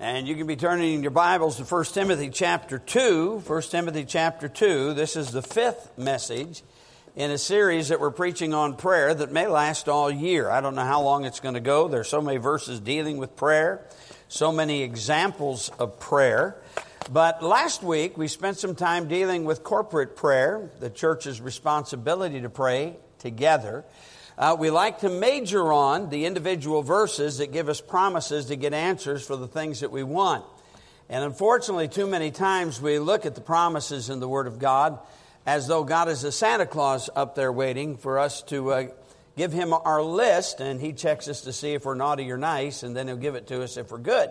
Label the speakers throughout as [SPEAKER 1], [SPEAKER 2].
[SPEAKER 1] And you can be turning in your Bibles to 1 Timothy chapter 2. 1 Timothy chapter 2. This is the fifth message in a series that we're preaching on prayer that may last all year. I don't know how long it's going to go. There's so many verses dealing with prayer, so many examples of prayer. But last week we spent some time dealing with corporate prayer, the church's responsibility to pray together. We like to major on the individual verses that give us promises to get answers for the things that we want. And unfortunately, too many times we look at the promises in the Word of God as though God is a Santa Claus up there waiting for us to give Him our list, and He checks us to see if we're naughty or nice, and then He'll give it to us if we're good.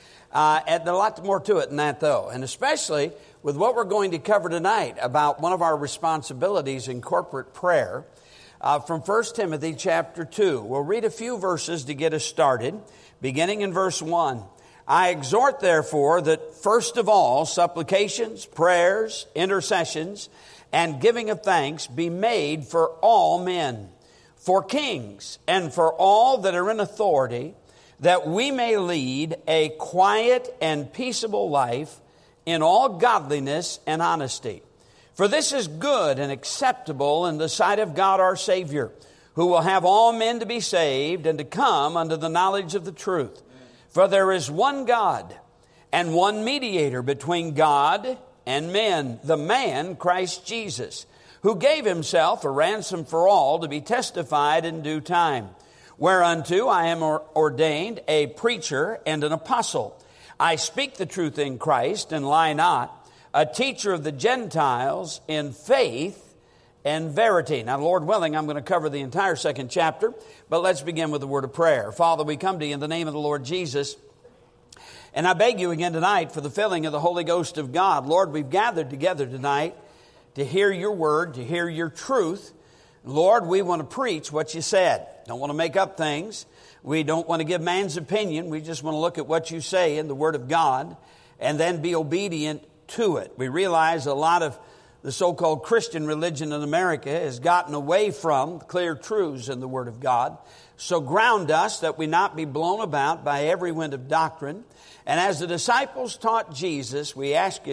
[SPEAKER 1] And there's a lot more to it than that, though, and especially with what we're going to cover tonight about one of our responsibilities in corporate prayer. From 1 Timothy chapter 2. We'll read a few verses to get us started, beginning in verse 1. I exhort, therefore, that first of all, supplications, prayers, intercessions, and giving of thanks be made for all men, for kings, and for all that are in authority, that we may lead a quiet and peaceable life in all godliness and honesty. For this is good and acceptable in the sight of God our Savior, who will have all men to be saved and to come unto the knowledge of the truth. For there is one God and one mediator between God and men, the man Christ Jesus, who gave himself a ransom for all to be testified in due time. Whereunto I am ordained a preacher and an apostle. I speak the truth in Christ and lie not, a teacher of the Gentiles in faith and verity. Now, Lord willing, I'm going to cover the entire second chapter, but let's begin with a word of prayer. Father, we come to you in the name of the Lord Jesus, and I beg you again tonight for the filling of the Holy Ghost of God. Lord, we've gathered together tonight to hear your word, to hear your truth. Lord, we want to preach what you said. Don't want to make up things. We don't want to give man's opinion. We just want to look at what you say in the word of God and then be obedient to it. We realize a lot of the so-called Christian religion in America has gotten away from clear truths in the Word of God. So ground us that we not be blown about by every wind of doctrine. And as the disciples taught Jesus, we ask you,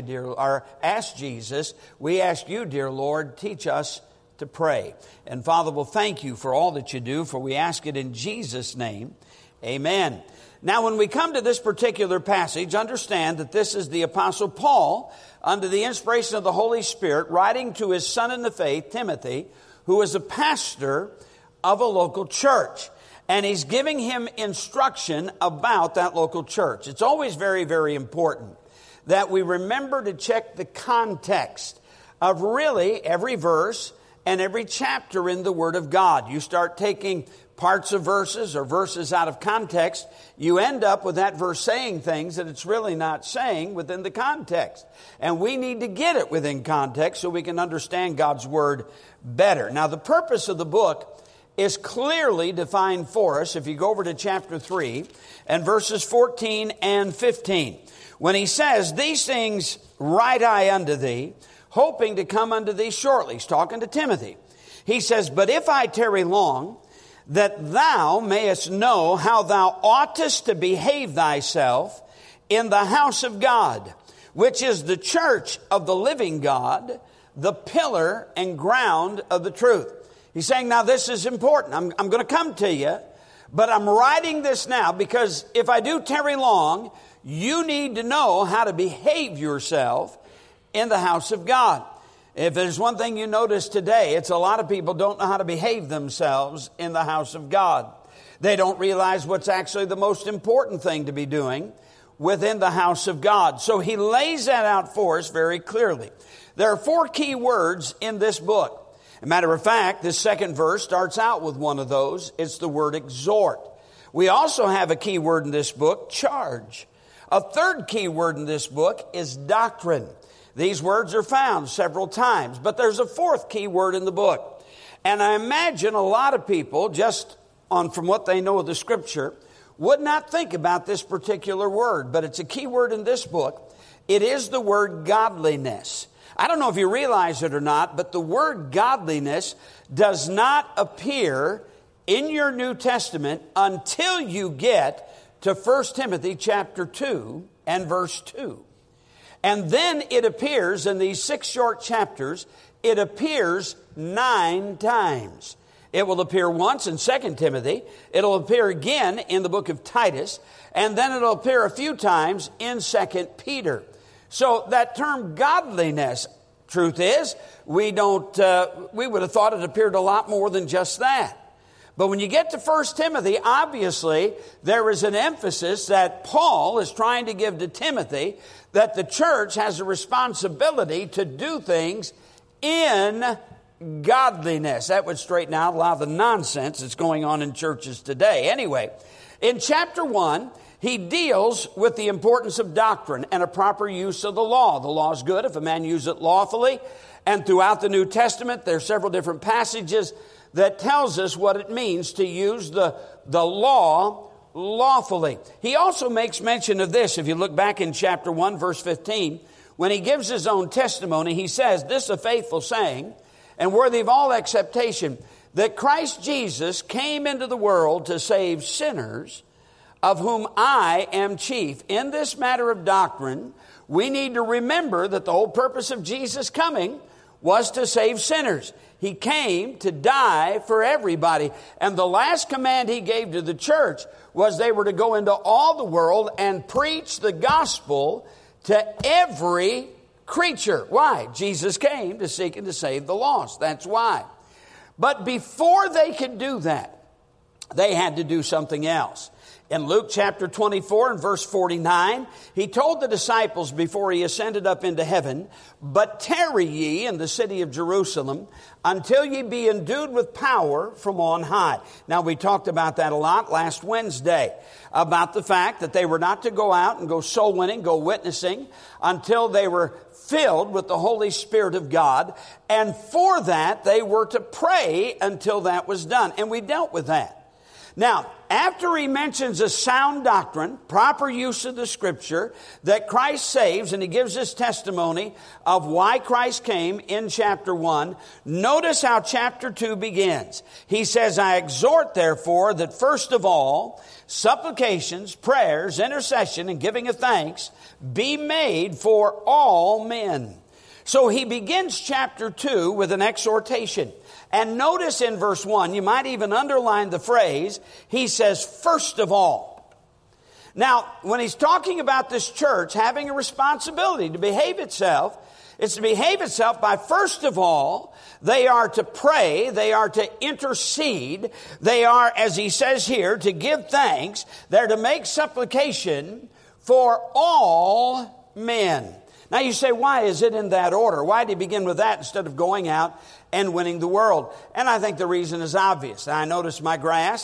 [SPEAKER 1] dear Lord, teach us to pray. And Father, we'll thank you for all that you do, for we ask it in Jesus' name. Amen. Now, when we come to this particular passage, understand that this is the Apostle Paul, under the inspiration of the Holy Spirit, writing to his son in the faith, Timothy, who is a pastor of a local church. And he's giving him instruction about that local church. It's always very, very important that we remember to check the context of really every verse and every chapter in the Word of God. You start taking parts of verses or verses out of context, you end up with that verse saying things that it's really not saying within the context. And we need to get it within context so we can understand God's Word better. Now, the purpose of the book is clearly defined for us if you go over to chapter 3 and verses 14 and 15. When he says, these things write I unto thee, hoping to come unto thee shortly. He's talking to Timothy. He says, but if I tarry long, that thou mayest know how thou oughtest to behave thyself in the house of God, which is the church of the living God, the pillar and ground of the truth. He's saying, now this is important. I'm going to come to you, but I'm writing this now because if I do tarry long, you need to know how to behave yourself in the house of God. If there's one thing you notice today, it's a lot of people don't know how to behave themselves in the house of God. They don't realize what's actually the most important thing to be doing within the house of God. So he lays that out for us very clearly. There are 4 key words in this book. As a matter of fact, this second verse starts out with one of those. It's the word exhort. We also have a key word in this book, charge. A third key word in this book is doctrine. These words are found several times, but there's a 4th key word in the book. And I imagine a lot of people, just from what they know of the Scripture, would not think about this particular word, but it's a key word in this book. It is the word godliness. I don't know if you realize it or not, but the word godliness does not appear in your New Testament until you get to 1 Timothy chapter 2 and verse 2. And then it appears in these 6 short chapters, it appears 9 times. It will appear once in 2 Timothy. It'll appear again in the book of Titus. And then it'll appear a few times in 2 Peter. So that term godliness, truth is, we would have thought it appeared a lot more than just that. But when you get to 1 Timothy, obviously, there is an emphasis that Paul is trying to give to Timothy that the church has a responsibility to do things in godliness. That would straighten out a lot of the nonsense that's going on in churches today. Anyway, in chapter 1, he deals with the importance of doctrine and a proper use of the law. The law is good if a man use it lawfully. And throughout the New Testament, there are several different passages that tells us what it means to use the law lawfully. He also makes mention of this. If you look back in chapter 1, verse 15, when he gives his own testimony, he says, "This is a faithful saying and worthy of all acceptation, that Christ Jesus came into the world to save sinners, of whom I am chief." In this matter of doctrine, we need to remember that the whole purpose of Jesus coming was to save sinners. He came to die for everybody. And the last command he gave to the church was they were to go into all the world and preach the gospel to every creature. Why? Jesus came to seek and to save the lost. That's why. But before they could do that, they had to do something else. In Luke chapter 24 and verse 49, he told the disciples before he ascended up into heaven, "But tarry ye in the city of Jerusalem until ye be endued with power from on high." Now, we talked about that a lot last Wednesday, about the fact that they were not to go out and go soul winning, go witnessing, until they were filled with the Holy Spirit of God. And for that, they were to pray until that was done. And we dealt with that. Now, after he mentions a sound doctrine, proper use of the Scripture, that Christ saves, and he gives his testimony of why Christ came in chapter 1, notice how chapter 2 begins. He says, "I exhort, therefore, that first of all, supplications, prayers, intercession, and giving of thanks be made for all men." So he begins chapter 2 with an exhortation. And notice in verse 1, you might even underline the phrase, he says, "first of all." Now, when he's talking about this church having a responsibility to behave itself, it's to behave itself by, first of all, they are to pray, they are to intercede, they are, as he says here, to give thanks, they're to make supplication for all men. Now you say, why is it in that order? Why did he begin with that instead of going out and winning the world? And I think the reason is obvious. I notice my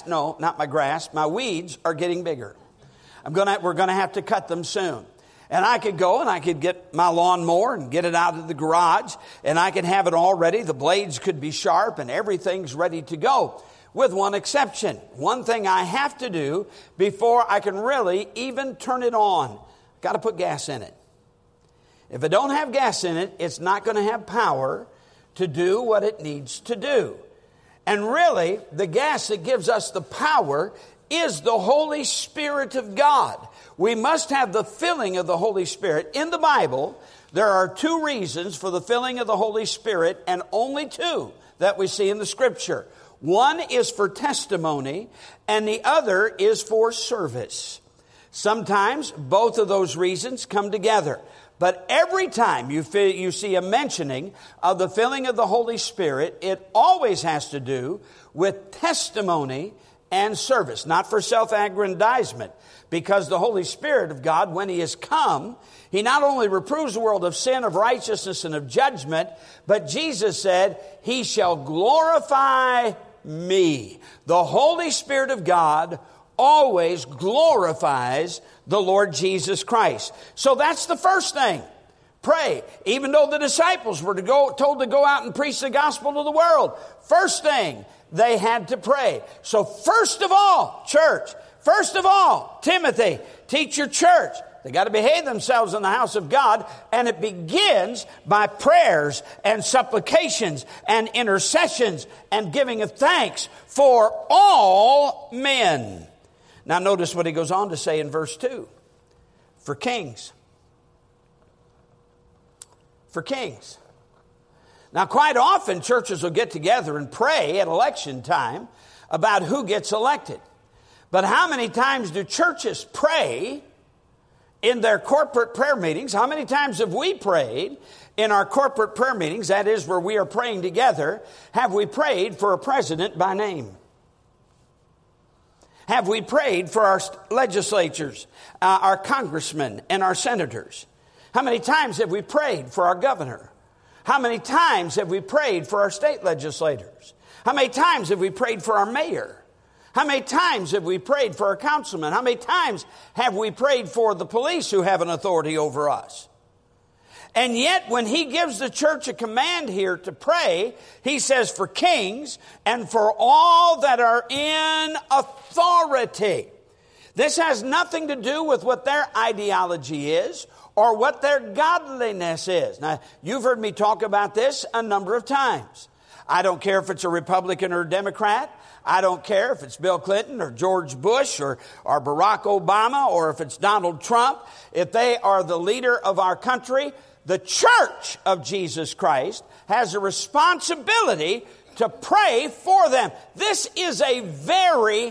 [SPEAKER 1] weeds are getting bigger. We're going to have to cut them soon. And I could go and I could get my lawnmower and get it out of the garage, and I could have it all ready. The blades could be sharp and everything's ready to go. With one exception. One thing I have to do before I can really even turn it on. Got to put gas in it. If it don't have gas in it, it's not going to have power to do what it needs to do. And really, the gas that gives us the power is the Holy Spirit of God. We must have the filling of the Holy Spirit. In the Bible, there are 2 reasons for the filling of the Holy Spirit, and only 2 that we see in the Scripture. One is for testimony, and the other is for service. Sometimes both of those reasons come together. But every time you see a mentioning of the filling of the Holy Spirit, it always has to do with testimony and service, not for self-aggrandizement. Because the Holy Spirit of God, when He has come, He not only reproves the world of sin, of righteousness, and of judgment, but Jesus said, He shall glorify me. The Holy Spirit of God always glorifies the Lord Jesus Christ. So that's the first thing. Pray. Even though the disciples were told to go out and preach the gospel to the world, first thing, they had to pray. So first of all, church, first of all, Timothy, teach your church. They got to behave themselves in the house of God, and it begins by prayers and supplications and intercessions and giving of thanks for all men. Now notice what he goes on to say in verse 2. For kings. For kings. Now quite often churches will get together and pray at election time about who gets elected. But how many times do churches pray in their corporate prayer meetings? How many times have we prayed in our corporate prayer meetings, that is where we are praying together, have we prayed for a president by name? Have we prayed for our legislatures, our congressmen and our senators? How many times have we prayed for our governor? How many times have we prayed for our state legislators? How many times have we prayed for our mayor? How many times have we prayed for our councilmen? How many times have we prayed for the police who have an authority over us? And yet when he gives the church a command here to pray, he says for kings and for all that are in authority. This has nothing to do with what their ideology is or what their godliness is. Now, you've heard me talk about this a number of times. I don't care if it's a Republican or a Democrat. I don't care if it's Bill Clinton or George Bush or Barack Obama or if it's Donald Trump. If they are the leader of our country, the church of Jesus Christ has a responsibility to pray for them. This is a very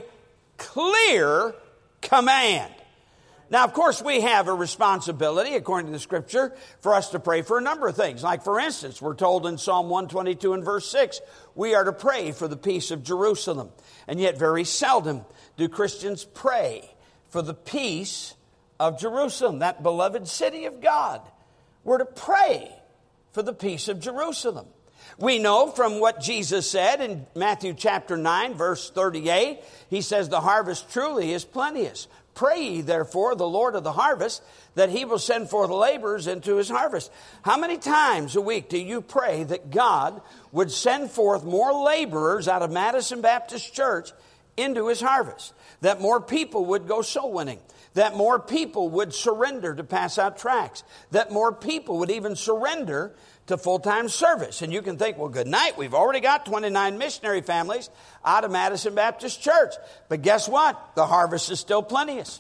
[SPEAKER 1] clear command. Now, of course, we have a responsibility, according to the Scripture, for us to pray for a number of things. Like, for instance, we're told in Psalm 122 and verse 6, we are to pray for the peace of Jerusalem. And yet very seldom do Christians pray for the peace of Jerusalem, that beloved city of God. We're to pray for the peace of Jerusalem. We know from what Jesus said in Matthew chapter 9, verse 38, he says, the harvest truly is plenteous. Pray ye therefore the Lord of the harvest that he will send forth laborers into his harvest. How many times a week do you pray that God would send forth more laborers out of Madison Baptist Church into his harvest? That more people would go soul winning. That more people would surrender to pass out tracts. That more people would even surrender to full-time service. And you can think, well, good night. We've already got 29 missionary families out of Madison Baptist Church. But guess what? The harvest is still plenteous.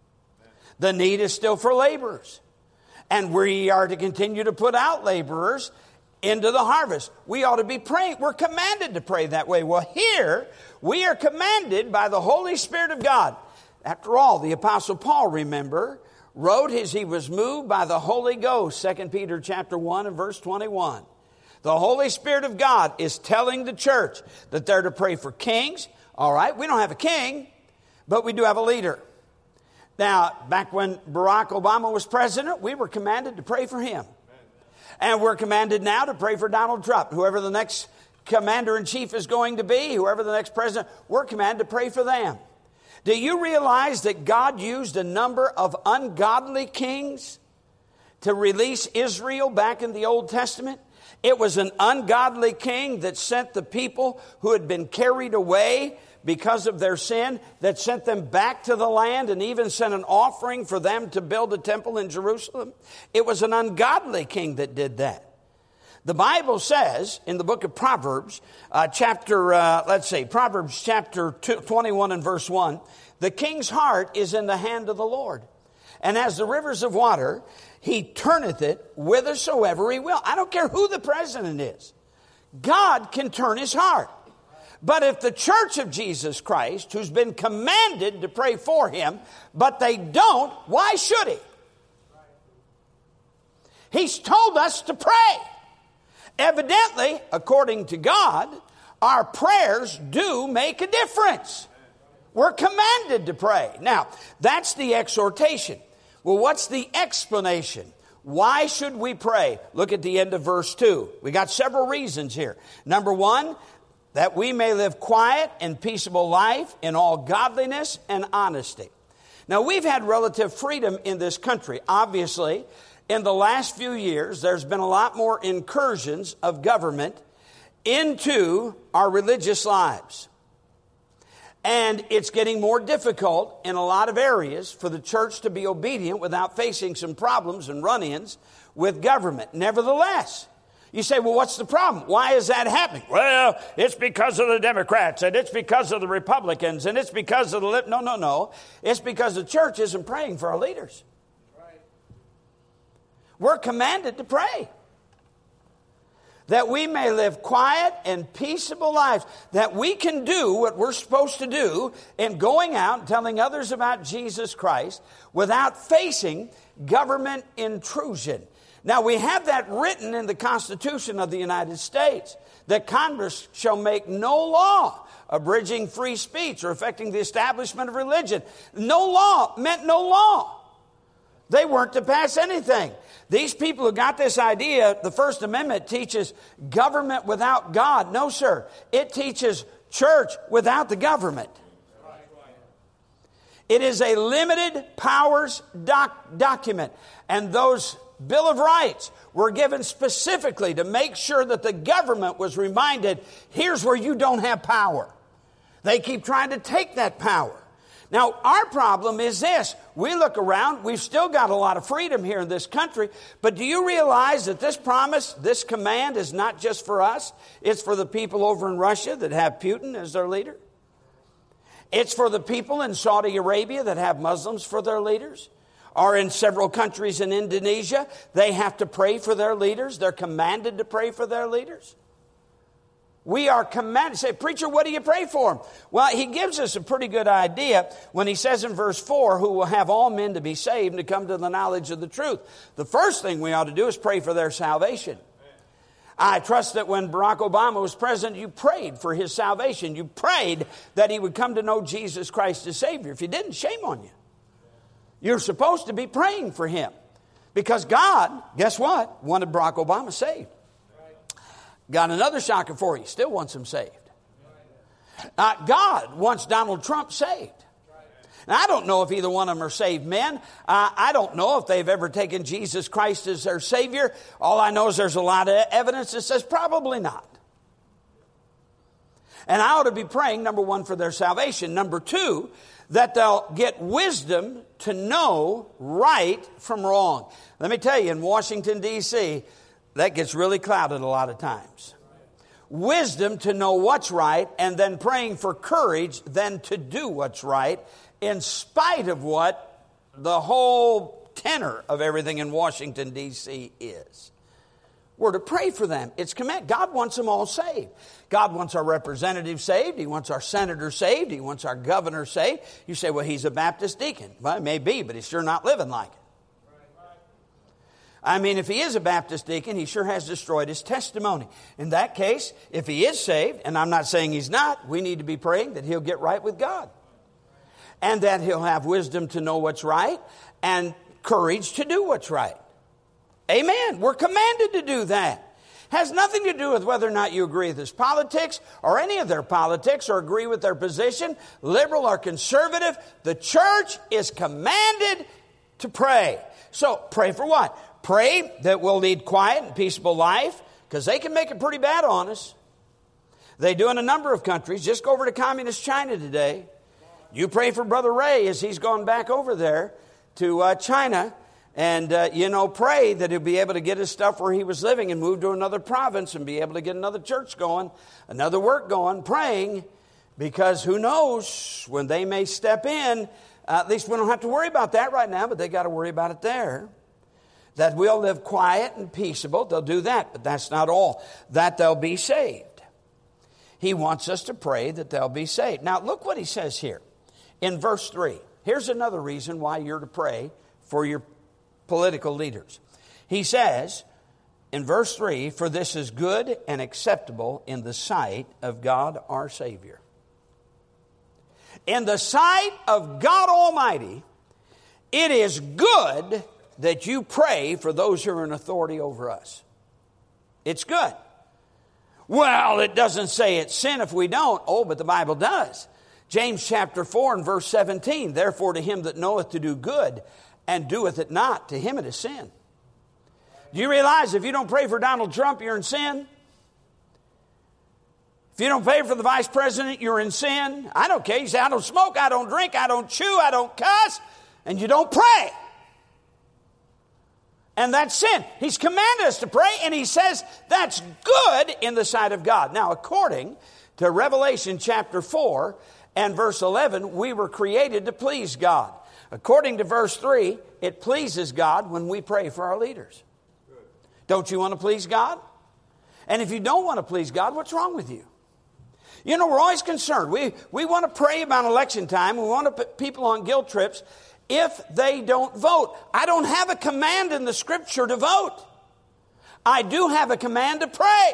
[SPEAKER 1] The need is still for laborers. And we are to continue to put out laborers into the harvest. We ought to be praying. We're commanded to pray that way. Well, here we are commanded by the Holy Spirit of God. After all, the Apostle Paul, remember, wrote as he was moved by the Holy Ghost, 2 Peter chapter 1 and verse 21. The Holy Spirit of God is telling the church that they're to pray for kings. All right, we don't have a king, but we do have a leader. Now, back when Barack Obama was president, we were commanded to pray for him. And we're commanded now to pray for Donald Trump. Whoever the next commander-in-chief is going to be, whoever the next president, we're commanded to pray for them. Do you realize that God used a number of ungodly kings to release Israel back in the Old Testament? It was an ungodly king that sent the people who had been carried away because of their sin, that sent them back to the land and even sent an offering for them to build a temple in Jerusalem. It was an ungodly king that did that. The Bible says in the book of Proverbs, Proverbs chapter 21 and verse 1, the king's heart is in the hand of the Lord. And as the rivers of water, he turneth it whithersoever he will. I don't care who the president is. God can turn his heart. But if the church of Jesus Christ, who's been commanded to pray for him, but they don't, why should he? He's told us to pray. Evidently, according to God, our prayers do make a difference. We're commanded to pray. Now, that's the exhortation. Well, what's the explanation? Why should we pray? Look at the end of verse 2. We got several reasons here. Number one, that we may live quiet and peaceable life in all godliness and honesty. Now, we've had relative freedom in this country. Obviously, in the last few years, there's been a lot more incursions of government into our religious lives. And it's getting more difficult in a lot of areas for the church to be obedient without facing some problems and run-ins with government. Nevertheless, You say, well, what's the problem? Why is that happening? Well, it's because of the Democrats, and it's because of the Republicans, and it's because of the... No. It's because the church isn't praying for our leaders. Right. We're commanded to pray. That we may live quiet and peaceable lives. That we can do what we're supposed to do in going out and telling others about Jesus Christ without facing government intrusion. Now, we have that written in the Constitution of the United States, that Congress shall make no law abridging free speech or affecting the establishment of religion. No law meant no law. They weren't to pass anything. These people who got this idea, the First Amendment teaches government without God. No, sir. It teaches church without the government. It is a limited powers document. And those Bill of Rights were given specifically to make sure that the government was reminded, here's where you don't have power. They keep trying to take that power. Now, our problem is this. We look around, we've still got a lot of freedom here in this country, but do you realize that this promise, this command is not just for us? It's for the people over in Russia that have Putin as their leader. It's for the people in Saudi Arabia that have Muslims for their leaders. Or in several countries in Indonesia, they have to pray for their leaders. They're commanded to pray for their leaders. We are commanded. Say, preacher, what do you pray for them? Well, he gives us a pretty good idea when he says in verse 4, who will have all men to be saved and to come to the knowledge of the truth. The first thing we ought to do is pray for their salvation. I trust that when Barack Obama was president, you prayed for his salvation. You prayed that he would come to know Jesus Christ as Savior. If you didn't, shame on you. You're supposed to be praying for him. Because God, guess what? Wanted Barack Obama saved. Got another shocker for you. Still wants him saved. God wants Donald Trump saved. Now, I don't know if either one of them are saved men. I don't know if they've ever taken Jesus Christ as their Savior. All I know is there's a lot of evidence that says probably not. And I ought to be praying, number one, for their salvation. Number two, that they'll get wisdom to know right from wrong. Let me tell you, in Washington, D.C., that gets really clouded a lot of times. Wisdom to know what's right, and then praying for courage then to do what's right, in spite of what the whole tenor of everything in Washington, D.C. is. We're to pray for them. It's command. God wants them all saved. God wants our representatives saved. He wants our senators saved. He wants our governor saved. You say, well, he's a Baptist deacon. Well, it may be, but he's sure not living like it. I mean, if he is a Baptist deacon, he sure has destroyed his testimony. In that case, if he is saved, and I'm not saying he's not, we need to be praying that he'll get right with God. And that he'll have wisdom to know what's right and courage to do what's right. Amen. We're commanded to do that. Has nothing to do with whether or not you agree with his politics or any of their politics or agree with their position, liberal or conservative. The church is commanded to pray. So pray for what? Pray that we'll lead quiet and peaceable life, because they can make it pretty bad on us. They do in a number of countries. Just go over to communist China today. You pray for Brother Ray as he's gone back over there to China. And, pray that he'll be able to get his stuff where he was living and move to another province and be able to get another church going, another work going, praying. Because who knows when they may step in. At least we don't have to worry about that right now, but they got to worry about it there. That we'll live quiet and peaceable. They'll do that, but that's not all. That they'll be saved. He wants us to pray that they'll be saved. Now, look what he says here in verse 3. Here's another reason why you're to pray for your political leaders. He says in verse 3, for this is good and acceptable in the sight of God our Savior. In the sight of God Almighty, it is good that you pray for those who are in authority over us. It's good. Well, it doesn't say it's sin if we don't. Oh, but the Bible does. James chapter 4 and verse 17, therefore to him that knoweth to do good and doeth it not, to him it is sin. Do you realize if you don't pray for Donald Trump, you're in sin? If you don't pray for the vice president, you're in sin. I don't care. You say, I don't smoke, I don't drink, I don't chew, I don't cuss, and you don't pray. And that's sin. He's commanded us to pray, and he says that's good in the sight of God. Now, according to Revelation chapter 4 and verse 11, we were created to please God. According to verse 3, it pleases God when we pray for our leaders. Don't you want to please God? And if you don't want to please God, what's wrong with you? You know, we're always concerned. We want to pray about election time. We want to put people on guilt trips if they don't vote. I don't have a command in the Scripture to vote. I do have a command to pray.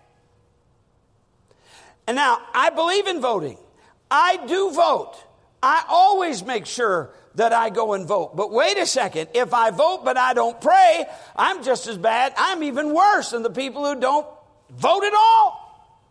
[SPEAKER 1] And now, I believe in voting. I do vote. I always make sure that I go and vote. But wait a second. If I vote but I don't pray, I'm just as bad. I'm even worse than the people who don't vote at all.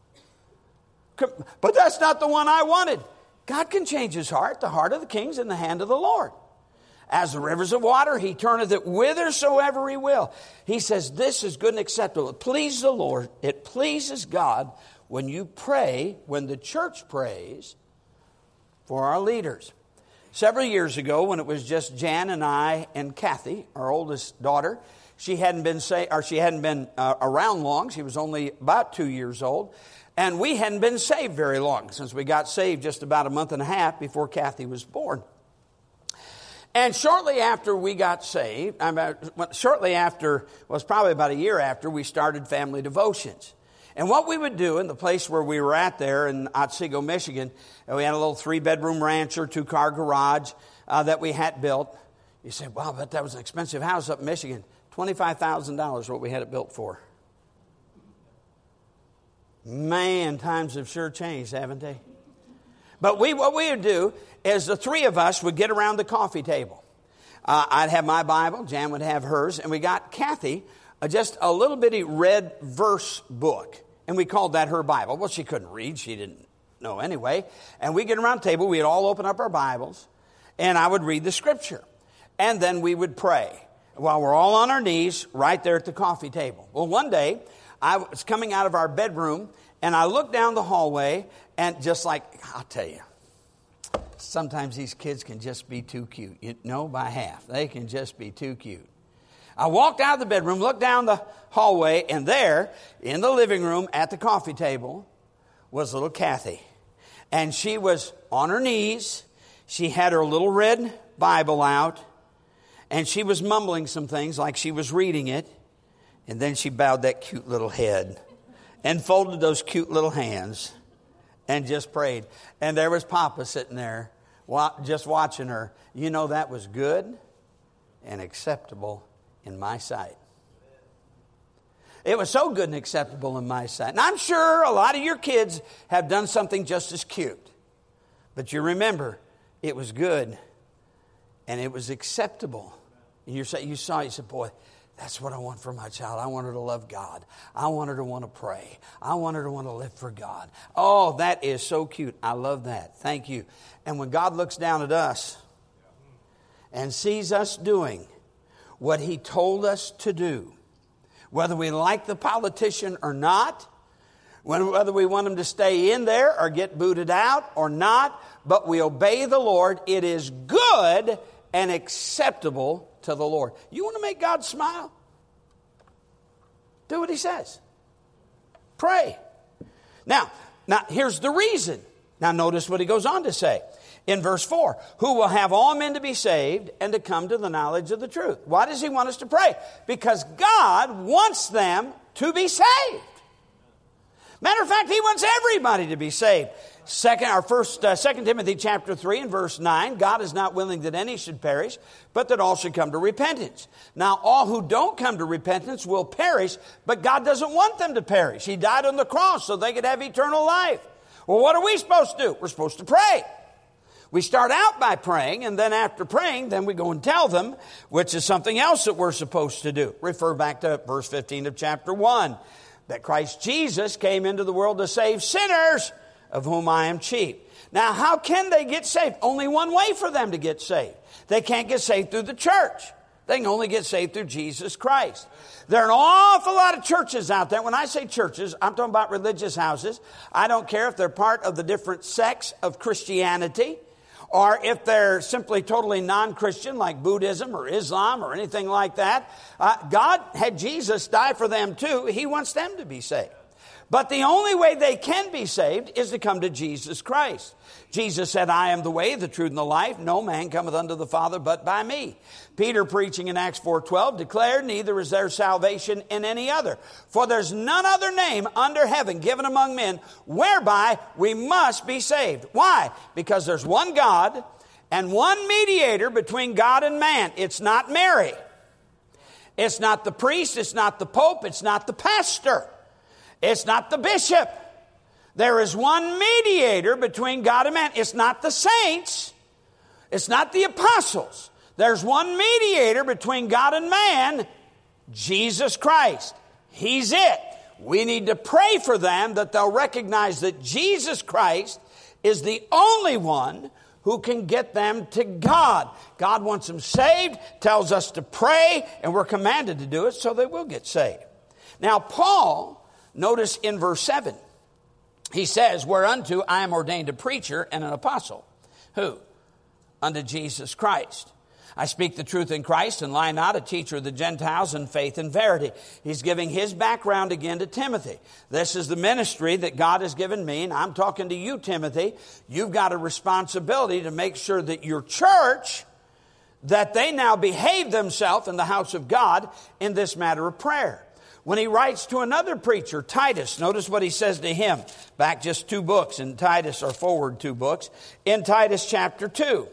[SPEAKER 1] But that's not the one I wanted. God can change his heart. The heart of the king's in the hand of the Lord. As the rivers of water, he turneth it whithersoever he will. He says, this is good and acceptable. It pleases the Lord. It pleases God when you pray, when the church prays for our leaders. Several years ago, when it was just Jan and I and Kathy, our oldest daughter, she hadn't been around long. She was only about 2 years old. And we hadn't been saved very long, since we got saved just about a month and a half before Kathy was born. And shortly after we got saved, was probably about a year after, we started family devotions. And what we would do in the place where we were at there in Otsego, Michigan, we had a little 3-bedroom ranch or 2-car garage that we had built. You say, wow, but that was an expensive house up in Michigan. $25,000 what we had it built for. Man, times have sure changed, haven't they? But what we would do is the three of us would get around the coffee table. I'd have my Bible, Jan would have hers, and we got Kathy just a little bitty red verse book. And we called that her Bible. Well, she couldn't read. She didn't know anyway. And we'd get around the table. We'd all open up our Bibles. And I would read the Scripture. And then we would pray while we're all on our knees right there at the coffee table. Well, one day, I was coming out of our bedroom, and I looked down the hallway, and just like, I'll tell you, sometimes these kids can just be too cute. You know, by half. They can just be too cute. I walked out of the bedroom, looked down the hallway, and there, in the living room at the coffee table, was little Kathy. And she was on her knees. She had her little red Bible out, and she was mumbling some things like she was reading it. And then she bowed that cute little head and folded those cute little hands and just prayed. And there was Papa sitting there just watching her. You know, that was good and acceptable in my sight. It was so good and acceptable in my sight. And I'm sure a lot of your kids have done something just as cute. But you remember, it was good and it was acceptable. And you said, boy, that's what I want for my child. I want her to love God. I want her to want to pray. I want her to want to live for God. Oh, that is so cute. I love that. Thank you. And when God looks down at us and sees us doing what he told us to do, whether we like the politician or not, whether we want him to stay in there or get booted out or not, but we obey the Lord, it is good and acceptable to the Lord. You want to make God smile? Do what he says. Pray. Now here's the reason. Now notice what he goes on to say. In verse 4, who will have all men to be saved and to come to the knowledge of the truth. Why does he want us to pray? Because God wants them to be saved. Matter of fact, he wants everybody to be saved. 2 Timothy chapter 3 and verse 9, God is not willing that any should perish, but that all should come to repentance. Now, all who don't come to repentance will perish, but God doesn't want them to perish. He died on the cross so they could have eternal life. Well, what are we supposed to do? We're supposed to pray. We start out by praying, and then after praying, then we go and tell them, which is something else that we're supposed to do. Refer back to verse 15 of chapter 1, that Christ Jesus came into the world to save sinners, of whom I am chief. Now, how can they get saved? Only one way for them to get saved. They can't get saved through the church. They can only get saved through Jesus Christ. There are an awful lot of churches out there. When I say churches, I'm talking about religious houses. I don't care if they're part of the different sects of Christianity, or if they're simply totally non-Christian like Buddhism or Islam or anything like that, God had Jesus die for them too. He wants them to be saved. But the only way they can be saved is to come to Jesus Christ. Jesus said, I am the way, the truth, and the life. No man cometh unto the Father but by me. Peter, preaching in Acts 4:12, declared, neither is there salvation in any other. For there's none other name under heaven given among men whereby we must be saved. Why? Because there's one God and one mediator between God and man. It's not Mary. It's not the priest. It's not the pope. It's not the pastor. It's not the bishop. There is one mediator between God and man. It's not the saints. It's not the apostles. There's one mediator between God and man, Jesus Christ. He's it. We need to pray for them that they'll recognize that Jesus Christ is the only one who can get them to God. God wants them saved, tells us to pray, and we're commanded to do it so they will get saved. Now, Paul, notice in verse 7, he says, whereunto I am ordained a preacher and an apostle. Who? Unto Jesus Christ. I speak the truth in Christ and lie not, a teacher of the Gentiles in faith and verity. He's giving his background again to Timothy. This is the ministry that God has given me, and I'm talking to you, Timothy. You've got a responsibility to make sure that your church, that they now behave themselves in the house of God in this matter of prayer. When he writes to another preacher, Titus, notice what he says to him. Back just 2 books in Titus, or forward 2 books. In Titus chapter 2.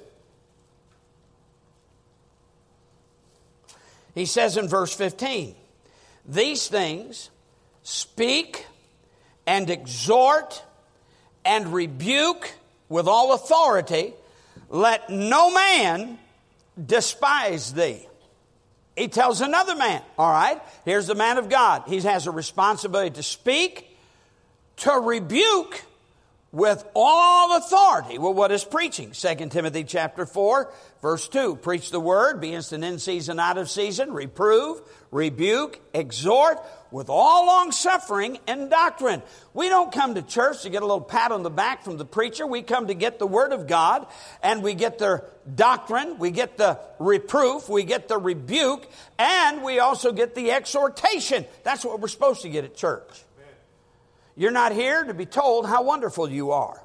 [SPEAKER 1] He says in verse 15, these things speak and exhort and rebuke with all authority. Let no man despise thee. He tells another man, all right, here's the man of God. He has a responsibility to speak, to rebuke with all authority. Well, what is preaching? 2 Timothy chapter 4, verse 2. Preach the word, be instant in season, out of season, reprove, rebuke, exhort, with all long suffering and doctrine. We don't come to church to get a little pat on the back from the preacher. We come to get the word of God, and we get the doctrine, we get the reproof, we get the rebuke, and we also get the exhortation. That's what we're supposed to get at church. You're not here to be told how wonderful you are.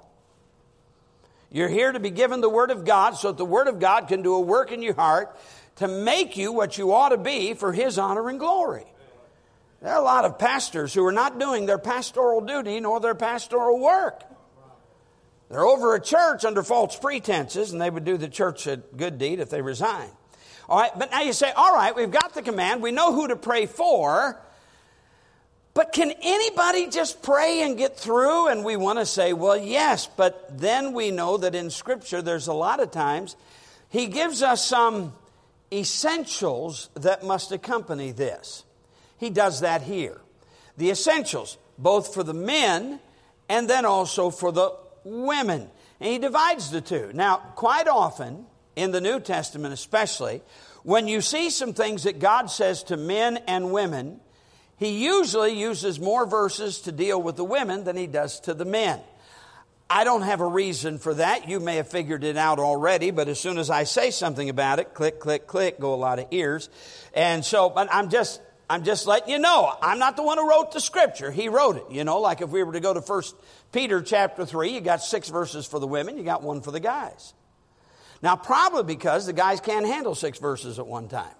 [SPEAKER 1] You're here to be given the Word of God so that the Word of God can do a work in your heart to make you what you ought to be for His honor and glory. There are a lot of pastors who are not doing their pastoral duty nor their pastoral work. They're over at church under false pretenses, and they would do the church a good deed if they resign. All right, but now you say, all right, we've got the command. We know who to pray for. But can anybody just pray and get through? And we want to say, well, yes. But then we know that in Scripture, there's a lot of times He gives us some essentials that must accompany this. He does that here. The essentials, both for the men and then also for the women. And He divides the two. Now, quite often, in the New Testament especially, when you see some things that God says to men and women, He usually uses more verses to deal with the women than He does to the men. I don't have a reason for that. You may have figured it out already, but as soon as I say something about it, click, click, click, go a lot of ears. And so, but I'm just letting you know, I'm not the one who wrote the Scripture. He wrote it. You know, like if we were to go to 1 Peter chapter 3, you got 6 verses for the women, you got 1 for the guys. Now, probably because the guys can't handle 6 verses at one time.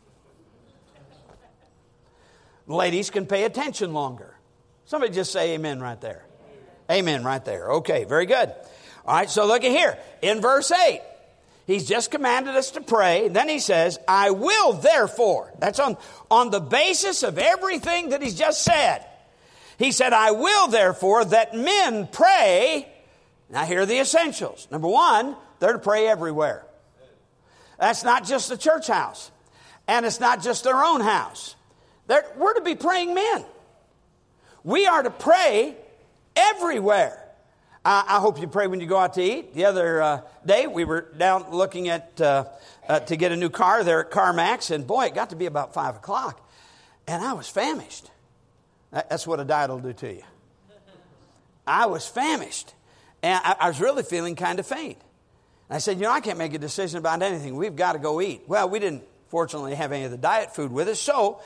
[SPEAKER 1] Ladies can pay attention longer. Somebody just say amen right there. Amen right there. Okay, very good. All right, so look at here. In verse 8, He's just commanded us to pray. Then He says, I will therefore. That's on the basis of everything that He's just said. He said, I will therefore that men pray. Now here are the essentials. Number 1, they're to pray everywhere. That's not just the church house. And it's not just their own house. We're to be praying men. We are to pray everywhere. I hope you pray when you go out to eat. The other day, we were down looking at to get a new car there at CarMax, and boy, it got to be about 5 o'clock, and I was famished. That's what a diet will do to you. I was famished, and I was really feeling kind of faint. And I said, I can't make a decision about anything. We've got to go eat. Well, we didn't fortunately have any of the diet food with us, so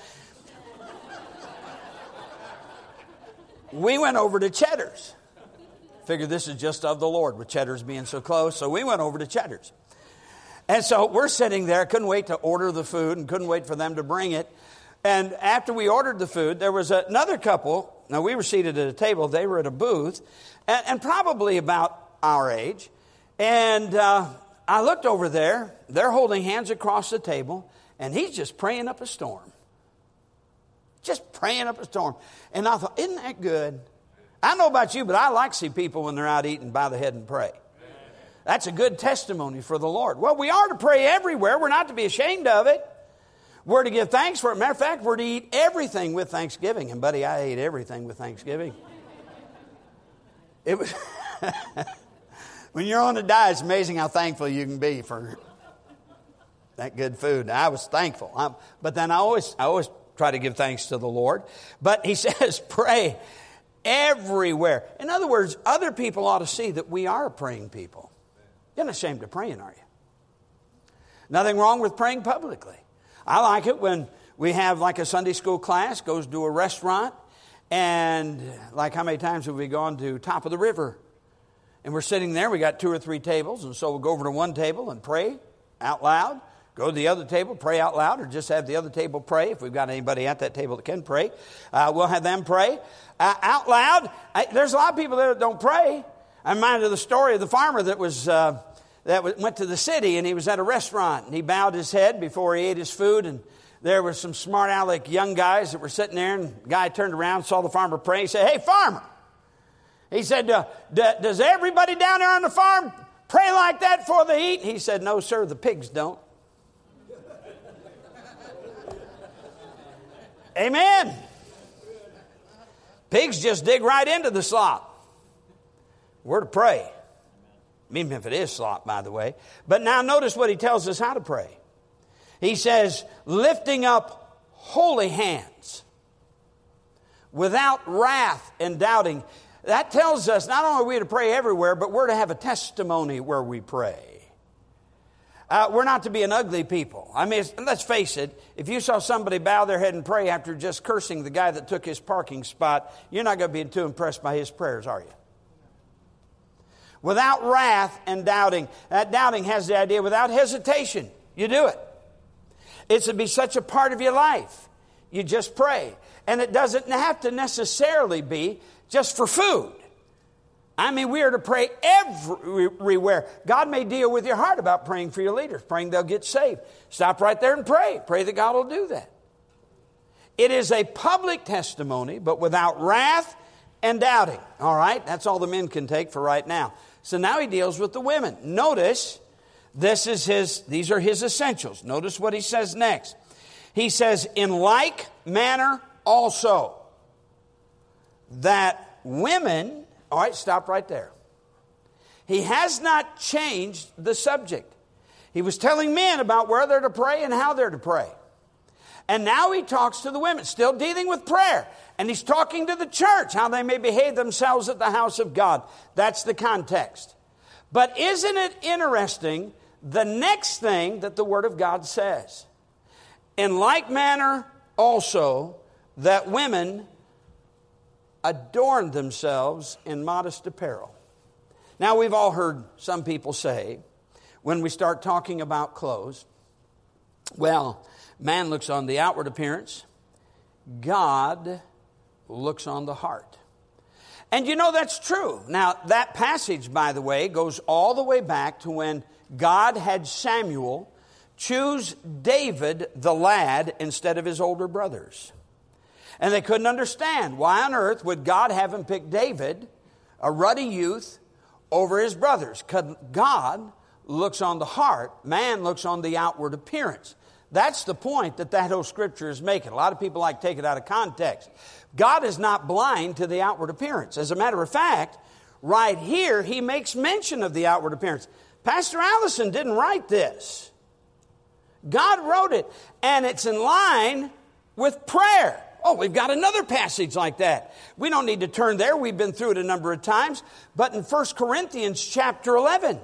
[SPEAKER 1] we went over to Cheddar's. Figured this is just of the Lord with Cheddar's being so close, so we went over to Cheddar's. And so we're sitting there, couldn't wait to order the food and couldn't wait for them to bring it. And after we ordered the food, there was another couple. Now, we were seated at a table. They were at a booth, and probably about our age. And I looked over there. They're holding hands across the table, and he's just praying up a storm. Just praying up a storm. And I thought, isn't that good? I don't know about you, but I like to see people when they're out eating bow their head and pray. That's a good testimony for the Lord. Well, we are to pray everywhere. We're not to be ashamed of it. We're to give thanks for it. Matter of fact, we're to eat everything with thanksgiving. And, buddy, I ate everything with thanksgiving. It was when you're on a diet, it's amazing how thankful you can be for that good food. I was thankful. But then I always try to give thanks to the Lord. But he says, pray everywhere. In other words, other people ought to see that we are praying people. You're not ashamed of praying, are you? Nothing wrong with praying publicly. I like it when we have like a Sunday school class, goes to a restaurant, and like how many times have we gone to Top of the River? And we're sitting there, we got 2 or 3 tables, and so we'll go over to one table and pray out loud. Go to the other table, pray out loud, or just have the other table pray. If we've got anybody at that table that can pray, we'll have them pray out loud. There's a lot of people there that don't pray. I'm reminded of the story of the farmer that went to the city, and he was at a restaurant, and he bowed his head before he ate his food, and there were some smart aleck young guys that were sitting there, and the guy turned around, saw the farmer pray. He said, "Hey, farmer," he said, "does everybody down there on the farm pray like that before they eat?" He said, "No, sir, the pigs don't." Amen. Pigs just dig right into the slop. We're to pray. Even if it is slop, by the way. But now notice what he tells us how to pray. He says, lifting up holy hands without wrath and doubting. That tells us not only are we to pray everywhere, but we're to have a testimony where we pray. We're not to be an ugly people. I mean, let's face it, if you saw somebody bow their head and pray after just cursing the guy that took his parking spot, you're not going to be too impressed by his prayers, are you? Without wrath and doubting. That doubting has the idea without hesitation. You do it. It's to be such a part of your life. You just pray. And it doesn't have to necessarily be just for food. I mean, we are to pray everywhere. God may deal with your heart about praying for your leaders, praying they'll get saved. Stop right there and pray. Pray that God will do that. It is a public testimony, but without wrath and doubting. All right? That's all the men can take for right now. So now he deals with the women. Notice, these are his essentials. Notice what he says next. He says, in like manner also, that women... All right, stop right there. He has not changed the subject. He was telling men about where they're to pray and how they're to pray. And now he talks to the women, still dealing with prayer. And he's talking to the church, how they may behave themselves at the house of God. That's the context. But isn't it interesting, the next thing that the Word of God says? In like manner also, that women adorn themselves in modest apparel. Now, we've all heard some people say, when we start talking about clothes, well, man looks on the outward appearance, God looks on the heart. And you know that's true. Now, that passage, by the way, goes all the way back to when God had Samuel choose David, the lad, instead of his older brothers. And they couldn't understand why on earth would God have him pick David, a ruddy youth, over his brothers. Because God looks on the heart, man looks on the outward appearance. That's the point that whole scripture is making. A lot of people like to take it out of context. God is not blind to the outward appearance. As a matter of fact, right here, he makes mention of the outward appearance. Pastor Allison didn't write this. God wrote it, and it's in line with prayer. Oh, we've got another passage like that. We don't need to turn there. We've been through it a number of times. But in 1 Corinthians chapter 11,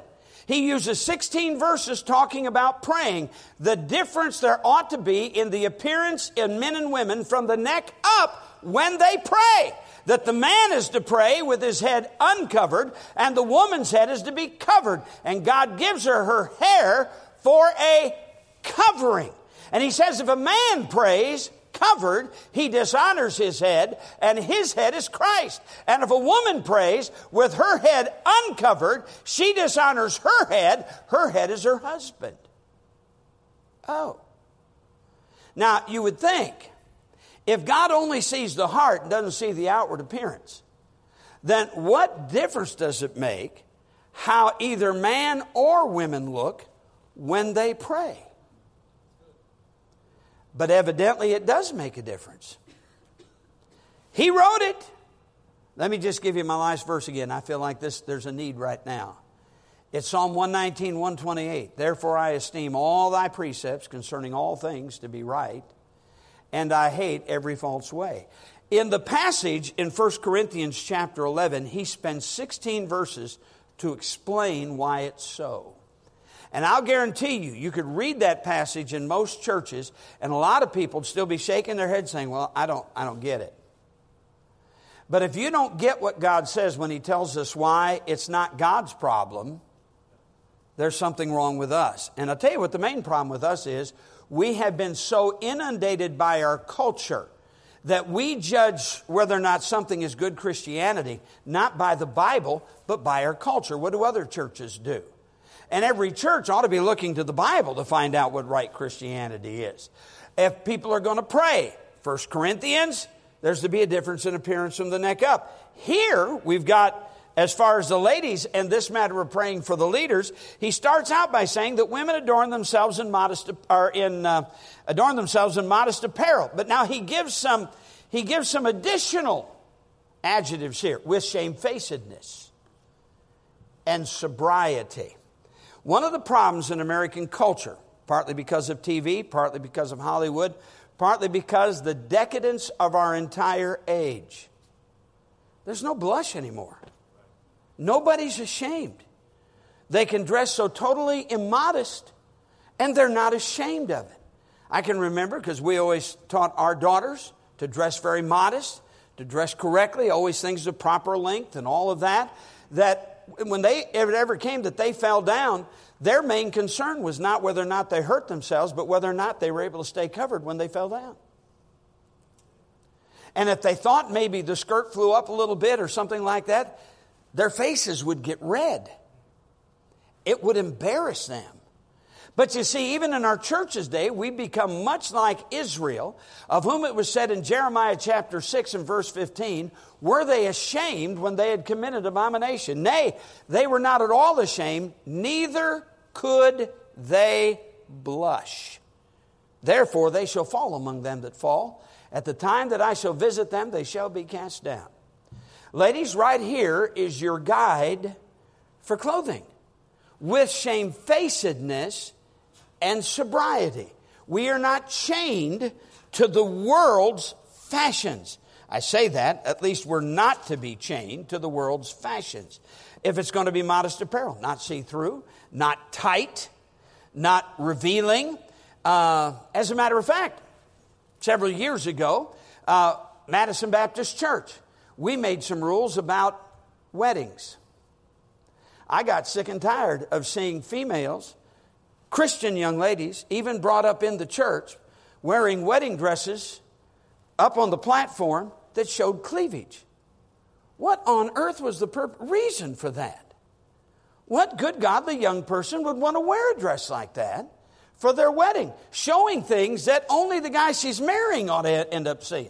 [SPEAKER 1] He uses 16 verses talking about praying. The difference there ought to be in the appearance in men and women from the neck up when they pray. That the man is to pray with his head uncovered and the woman's head is to be covered. And God gives her hair for a covering. And he says if a man prays covered, he dishonors his head, and his head is Christ. And if a woman prays with her head uncovered, she dishonors her head is her husband. Oh. Now, you would think, if God only sees the heart and doesn't see the outward appearance, then what difference does it make how either man or women look when they pray? But evidently it does make a difference. He wrote it. Let me just give you my last verse again. I feel like there's a need right now. It's Psalm 119, 128. Therefore I esteem all thy precepts concerning all things to be right, and I hate every false way. In the passage in 1 Corinthians chapter 11, he spends 16 verses to explain why it's so. And I'll guarantee you could read that passage in most churches, and a lot of people would still be shaking their head saying, well, I don't get it. But if you don't get what God says when he tells us why it's not God's problem, there's something wrong with us. And I'll tell you what the main problem with us is, we have been so inundated by our culture that we judge whether or not something is good Christianity, not by the Bible, but by our culture. What do other churches do? And every church ought to be looking to the Bible to find out what right Christianity is. If people are going to pray, 1 Corinthians, there's to be a difference in appearance from the neck up. Here, we've got, as far as the ladies and this matter of praying for the leaders, he starts out by saying that women adorn themselves in modest apparel. But now he gives some additional adjectives here, with shamefacedness and sobriety. One of the problems in American culture, partly because of TV, partly because of Hollywood, partly because the decadence of our entire age, there's no blush anymore. Nobody's ashamed. They can dress so totally immodest, and they're not ashamed of it. I can remember, because we always taught our daughters to dress very modest, to dress correctly, always things of proper length and all of that, that when it ever came that they fell down, their main concern was not whether or not they hurt themselves, but whether or not they were able to stay covered when they fell down. And if they thought maybe the skirt flew up a little bit or something like that, their faces would get red. It would embarrass them. But you see, even in our church's day, we become much like Israel, of whom it was said in Jeremiah chapter 6 and verse 15, were they ashamed when they had committed abomination? Nay, they were not at all ashamed, neither could they blush. Therefore they shall fall among them that fall. At the time that I shall visit them, they shall be cast down. Ladies, right here is your guide for clothing. With shamefacedness and sobriety. We are not chained to the world's fashions. I say that, at least we're not to be chained to the world's fashions. If it's going to be modest apparel, not see-through, not tight, not revealing. As a matter of fact, several years ago, Madison Baptist Church, we made some rules about weddings. I got sick and tired of seeing females, Christian young ladies, even brought up in the church, wearing wedding dresses up on the platform that showed cleavage. What on earth was the reason for that? What good godly young person would want to wear a dress like that for their wedding, showing things that only the guy she's marrying ought to end up seeing?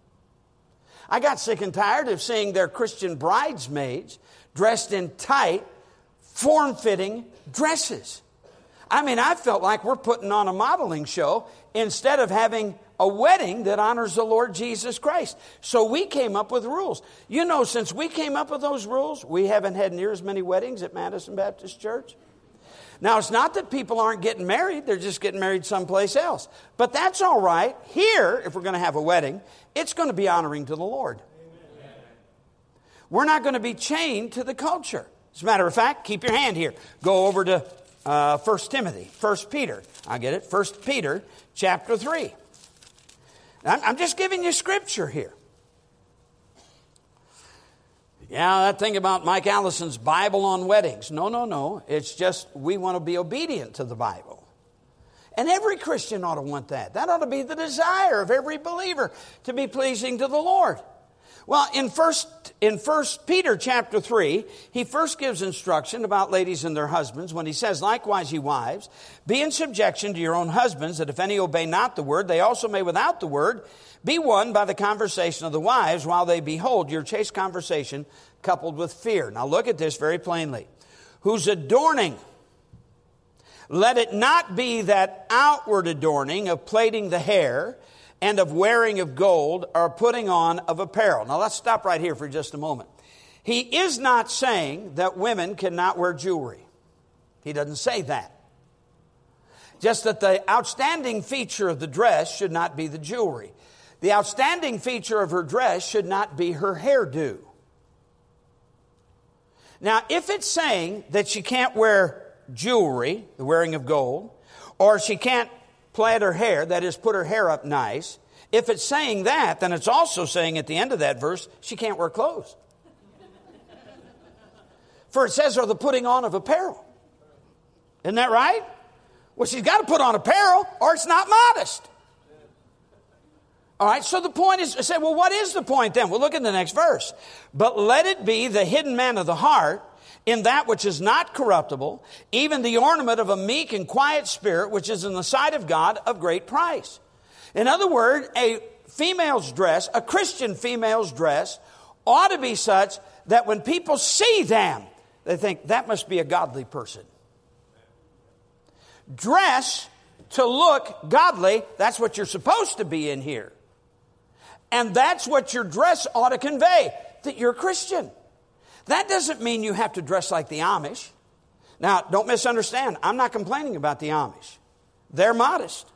[SPEAKER 1] I got sick and tired of seeing their Christian bridesmaids dressed in tight, form-fitting dresses. I mean, I felt like we're putting on a modeling show instead of having a wedding that honors the Lord Jesus Christ. So we came up with rules. You know, since we came up with those rules, we haven't had near as many weddings at Madison Baptist Church. Now, it's not that people aren't getting married. They're just getting married someplace else. But that's all right. Here, if we're going to have a wedding, it's going to be honoring to the Lord. Amen. We're not going to be chained to the culture. As a matter of fact, keep your hand here. Go over to 1 Timothy, 1 Peter. I get it. 1 Peter chapter 3. I'm just giving you scripture here. Yeah, that thing about Mike Allison's Bible on weddings. No. It's just we want to be obedient to the Bible. And every Christian ought to want that. That ought to be the desire of every believer, to be pleasing to the Lord. Well, in 1 Peter chapter 3, he first gives instruction about ladies and their husbands when he says, likewise, ye wives, be in subjection to your own husbands, that if any obey not the word, they also may without the word be won by the conversation of the wives, while they behold your chaste conversation coupled with fear. Now look at this very plainly. Whose adorning, let it not be that outward adorning of plaiting the hair and of wearing of gold or putting on of apparel. Now let's stop right here for just a moment. He is not saying that women cannot wear jewelry. He doesn't say that. Just that the outstanding feature of the dress should not be the jewelry. The outstanding feature of her dress should not be her hairdo. Now, if it's saying that she can't wear jewelry, the wearing of gold, or she can't plait her hair, that is, put her hair up nice, if it's saying that, then it's also saying at the end of that verse, she can't wear clothes. For it says, or the putting on of apparel. Isn't that right? Well, she's got to put on apparel, or it's not modest. All right, so the point is, I said, well, what is the point then? Well, look at the next verse. But let it be the hidden man of the heart, in that which is not corruptible, even the ornament of a meek and quiet spirit, which is in the sight of God of great price. In other words, a female's dress, a Christian female's dress, ought to be such that when people see them, they think that must be a godly person. Dress to look godly, that's what you're supposed to be in here. And that's what your dress ought to convey, that you're a Christian. That doesn't mean you have to dress like the Amish. Now, don't misunderstand. I'm not complaining about the Amish. They're modest.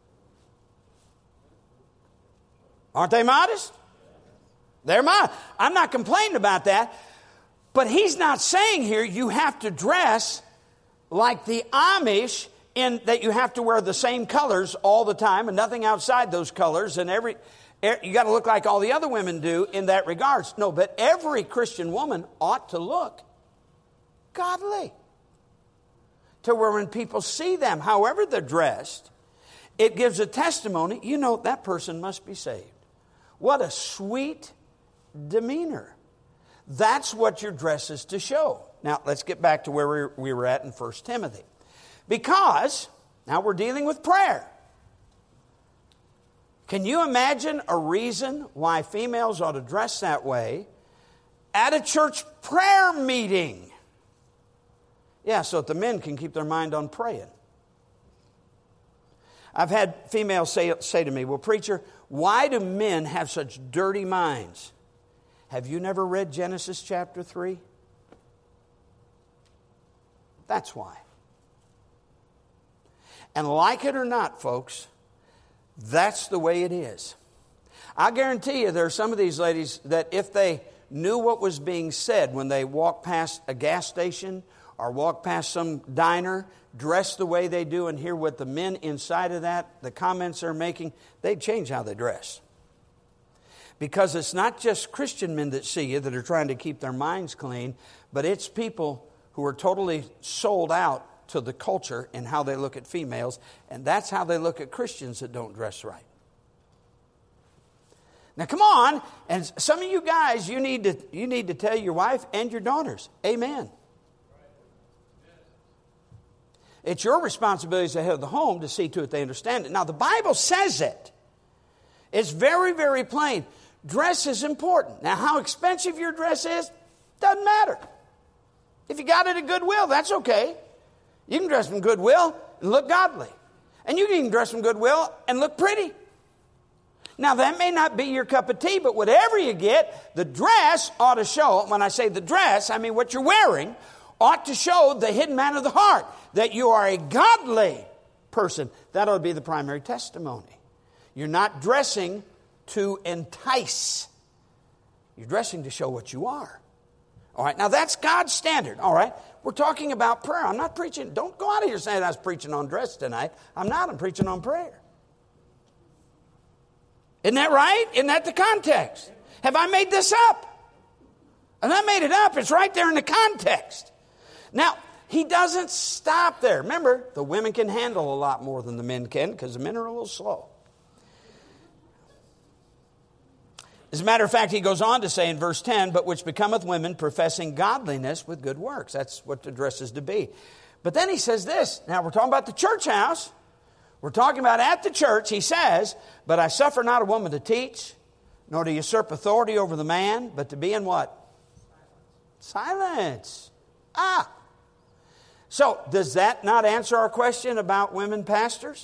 [SPEAKER 1] Aren't they modest? They're modest. I'm not complaining about that. But he's not saying here you have to dress like the Amish in that you have to wear the same colors all the time and nothing outside those colors, and you got to look like all the other women do in that regards. No, but every Christian woman ought to look godly. To where when people see them, however they're dressed, it gives a testimony, you know, that person must be saved. What a sweet demeanor. That's what your dress is to show. Now, let's get back to where we were at in 1 Timothy. Because, now we're dealing with prayer. Can you imagine a reason why females ought to dress that way at a church prayer meeting? Yeah, so that the men can keep their mind on praying. I've had females say to me, well, preacher, why do men have such dirty minds? Have you never read Genesis chapter 3? That's why. And like it or not, folks, that's the way it is. I guarantee you there are some of these ladies that if they knew what was being said when they walk past a gas station or walk past some diner, dress the way they do and hear what the men inside of that, the comments they're making, they'd change how they dress. Because it's not just Christian men that see you that are trying to keep their minds clean, but it's people who are totally sold out to the culture and how they look at females, and that's how they look at Christians that don't dress right. Now come on, and some of you guys, you need to tell your wife and your daughters, amen. It's your responsibility as the head of the home to see to it they understand it. Now the Bible says it. It's very, very plain. Dress is important. Now how expensive your dress is, doesn't matter. If you got it at Goodwill, that's okay. You can dress from Goodwill and look godly. And you can even dress from Goodwill and look pretty. Now, that may not be your cup of tea, but whatever you get, the dress ought to show, when I say the dress, I mean what you're wearing, ought to show the hidden man of the heart, that you are a godly person. That ought to be the primary testimony. You're not dressing to entice. You're dressing to show what you are. All right, now that's God's standard. All right, we're talking about prayer. I'm not preaching. Don't go out of here saying I was preaching on dress tonight. I'm not. I'm preaching on prayer. Isn't that right? Isn't that the context? Have I made this up? And I made it up. It's right there in the context. Now, he doesn't stop there. Remember, the women can handle a lot more than the men can because the men are a little slow. As a matter of fact, he goes on to say in verse 10, but which becometh women professing godliness with good works. That's what the dress is to be. But then he says this. Now, we're talking about the church house. We're talking about at the church. He says, but I suffer not a woman to teach, nor to usurp authority over the man, but to be in what? Silence. So, does that not answer our question about women pastors?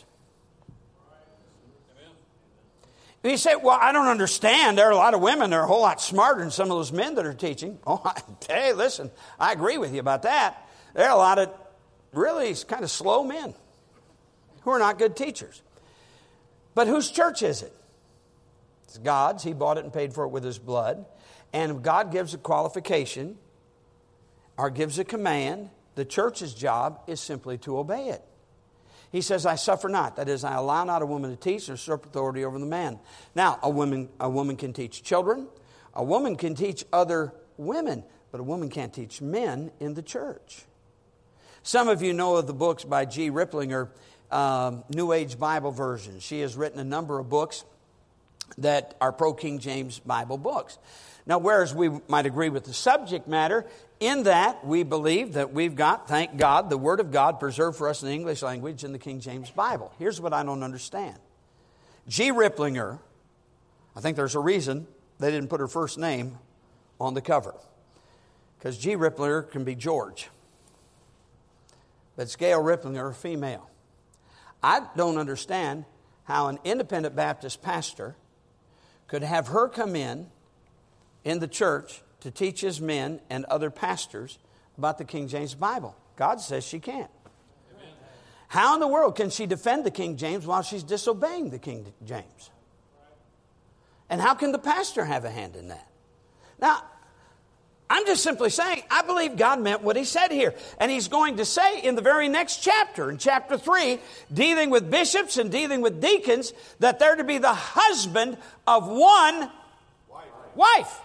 [SPEAKER 1] You say, well, I don't understand. There are a lot of women that are a whole lot smarter than some of those men that are teaching. Oh, hey, listen, I agree with you about that. There are a lot of really kind of slow men who are not good teachers. But whose church is it? It's God's. He bought it and paid for it with his blood. And if God gives a qualification or gives a command, the church's job is simply to obey it. He says, I suffer not. That is, I allow not a woman to teach or usurp authority over the man. Now, a woman can teach children. A woman can teach other women. But a woman can't teach men in the church. Some of you know of the books by G. Ripplinger, New Age Bible version. She has written a number of books that are pro-King James Bible books. Now, whereas we might agree with the subject matter, in that we believe that we've got, thank God, the Word of God preserved for us in the English language in the King James Bible. Here's what I don't understand. G. Ripplinger, I think there's a reason they didn't put her first name on the cover. Because G. Ripplinger can be George. But it's Gail Ripplinger, female. I don't understand how an independent Baptist pastor could have her come in the church to teach his men and other pastors about the King James Bible. God says she can't. Amen. How in the world can she defend the King James while she's disobeying the King James? And how can the pastor have a hand in that? Now, I'm just simply saying, I believe God meant what he said here. And he's going to say in the very next chapter, in chapter 3, dealing with bishops and dealing with deacons, that they're to be the husband of one wife.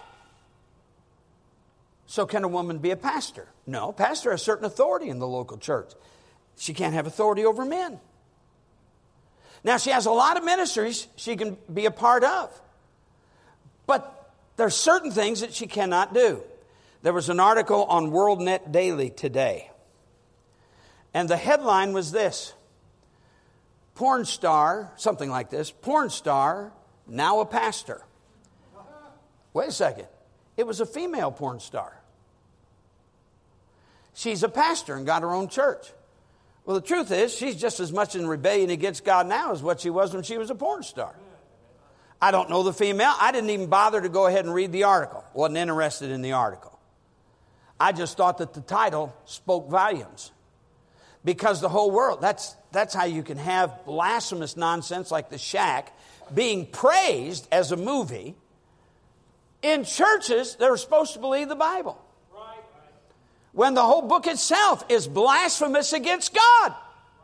[SPEAKER 1] So can a woman be a pastor? No, pastor has certain authority in the local church. She can't have authority over men. Now, she has a lot of ministries she can be a part of. But there's certain things that she cannot do. There was an article on WorldNet Daily today. And the headline was this. Porn star, something like this. Porn star, now a pastor. Wait a second. It was a female porn star. She's a pastor and got her own church. Well, the truth is, she's just as much in rebellion against God now as what she was when she was a porn star. I don't know the female. I didn't even bother to go ahead and read the article. Wasn't interested in the article. I just thought that the title spoke volumes. Because the whole world, that's how you can have blasphemous nonsense like The Shack being praised as a movie in churches that are supposed to believe the Bible. When the whole book itself is blasphemous against God.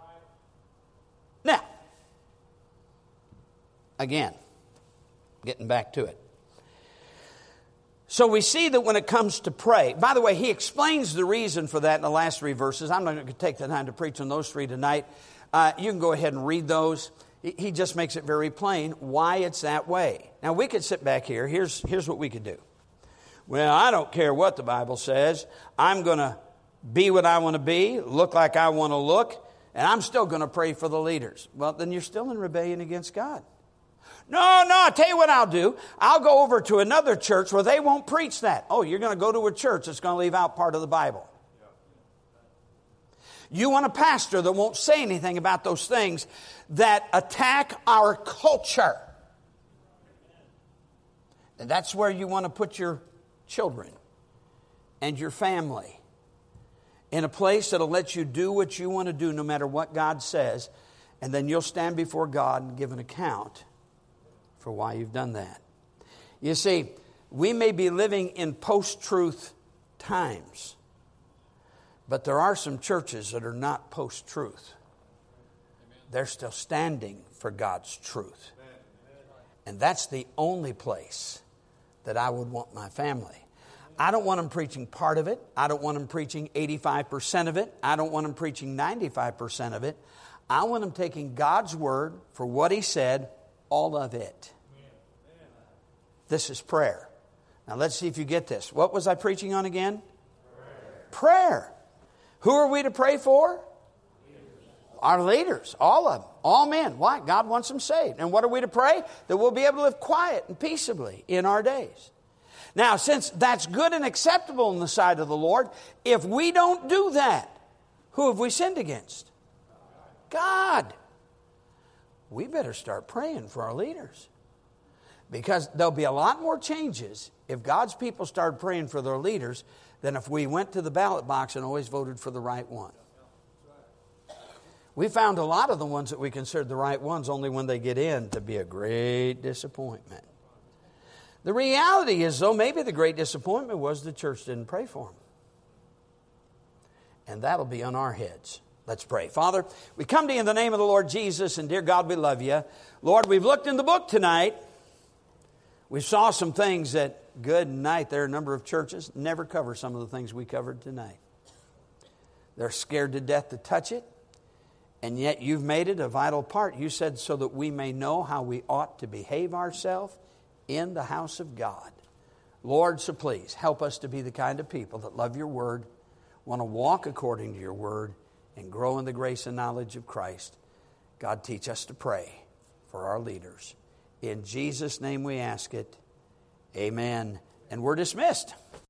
[SPEAKER 1] Now, again, getting back to it. So we see that when it comes to pray, by the way, he explains the reason for that in the last 3 verses. I'm not going to take the time to preach on those 3 tonight. You can go ahead and read those. He just makes it very plain why it's that way. Now, we could sit back here. Here's what we could do. Well, I don't care what the Bible says. I'm going to be what I want to be, look like I want to look, and I'm still going to pray for the leaders. Well, then you're still in rebellion against God. No, I'll tell you what I'll do. I'll go over to another church where they won't preach that. Oh, you're going to go to a church that's going to leave out part of the Bible. You want a pastor that won't say anything about those things that attack our culture. And that's where you want to put your children and your family in a place that'll let you do what you want to do no matter what God says. And then you'll stand before God and give an account for why you've done that. You see, we may be living in post-truth times. But there are some churches that are not post-truth. They're still standing for God's truth. And that's the only place that I would want my family. I don't want them preaching part of it. I don't want them preaching 85% of it. I don't want them preaching 95% of it. I want them taking God's word for what He said, all of it. This is prayer. Now let's see if you get this. What was I preaching on again? Prayer. Who are we to pray for? Our leaders, all of them, all men. Why? God wants them saved. And what are we to pray? That we'll be able to live quiet and peaceably in our days. Now, since that's good and acceptable in the sight of the Lord, if we don't do that, who have we sinned against? God. We better start praying for our leaders. Because there'll be a lot more changes if God's people start praying for their leaders than if we went to the ballot box and always voted for the right one. We found a lot of the ones that we considered the right ones only when they get in to be a great disappointment. The reality is, though, maybe the great disappointment was the church didn't pray for them. And that'll be on our heads. Let's pray. Father, we come to you in the name of the Lord Jesus, and dear God, we love you. Lord, we've looked in the book tonight. We saw some things that, good night, there are a number of churches never cover some of the things we covered tonight. They're scared to death to touch it. And yet you've made it a vital part. You said so that we may know how we ought to behave ourselves in the house of God. Lord, so please help us to be the kind of people that love your word, want to walk according to your word, and grow in the grace and knowledge of Christ. God, teach us to pray for our leaders. In Jesus' name we ask it. Amen. And we're dismissed.